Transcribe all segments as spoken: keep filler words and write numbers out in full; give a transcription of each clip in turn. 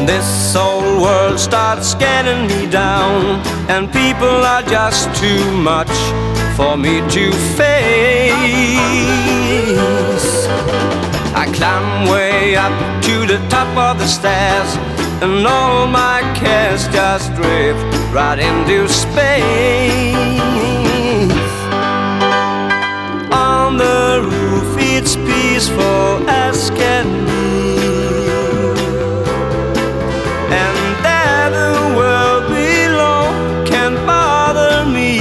This whole world starts getting me down, and people are just too much for me to face. I climb way up to the top of the stairs, and all my cares just drift right into space. On the roof it's peaceful as can be, and there the world below can't bother me.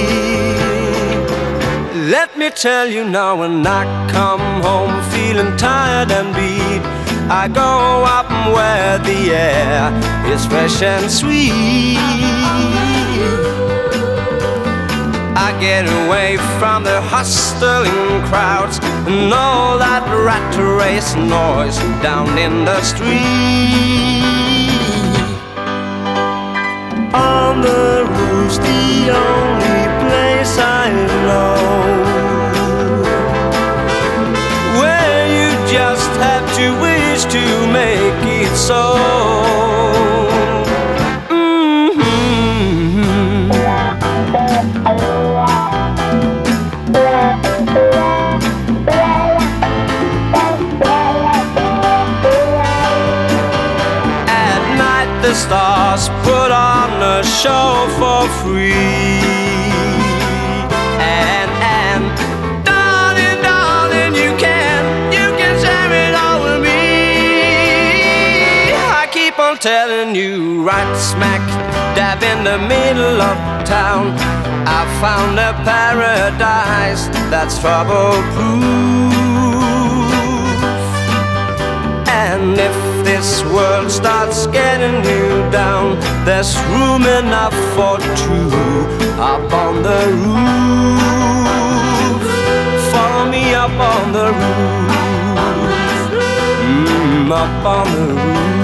Let me tell you now, when I come home feeling tired and beat, I go up where the air is fresh and sweet. I get away from the hustling crowds and all that rat race noise down in the street. On the roof's the only place I know where you just have to wish to make it so. The stars put on a show for free, and and darling, darling, you can you can share it all with me. I keep on telling you, right smack dab in the middle of town, I found a paradise that's trouble-proof. And if this world starts getting you down, there's room enough for two up on the roof. Follow me up on the roof, mm, up on the roof.